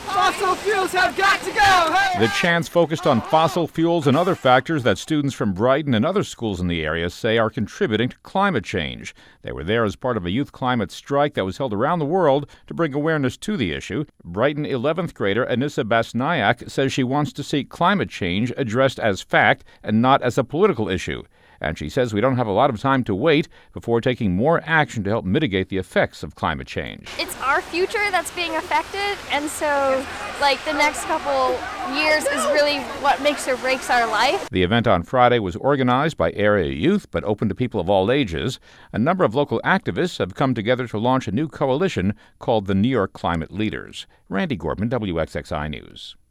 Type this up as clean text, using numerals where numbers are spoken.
Fossil fuels have got to go! Hey! The chants focused on fossil fuels and other factors that students from Brighton and other schools in the area say are contributing to climate change. They were there as part of a youth climate strike that was held around the world to bring awareness to the issue. Brighton 11th grader Anissa Basnayak says she wants to see climate change addressed as fact and not as a political issue. And she says we don't have a lot of time to wait before taking more action to help mitigate the effects of climate change. It's our future that's being affected, and so the next couple years is really what makes or breaks our life. The event on Friday was organized by area youth but open to people of all ages. A number of local activists have come together to launch a new coalition called the New York Climate Leaders. Randy Gordman, WXXI News.